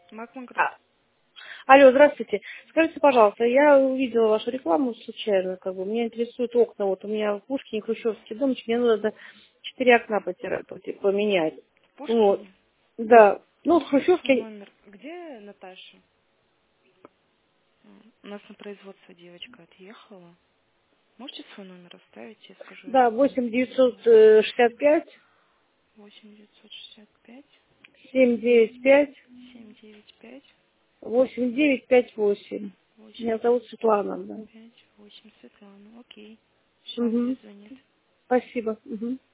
Макмаград. А, алло, здравствуйте. Скажите, пожалуйста, я увидела вашу рекламу случайно, меня интересуют окна. Вот у меня в Пушкине Хрущевский дом, мне надо 4 окна поменять. В Вот. Пушкине? Да. Ну, Можете свой Хрущевский, номер? Где Наташа? У нас на производство девочка отъехала. Можете свой номер оставить? Я скажу ей, да, чтобы она 8 965 8 965 795 795 8958. Меня зовут Светлана, да. 8958. Светлана. Окей. Сейчас Угу. перезвонит. Спасибо. Угу.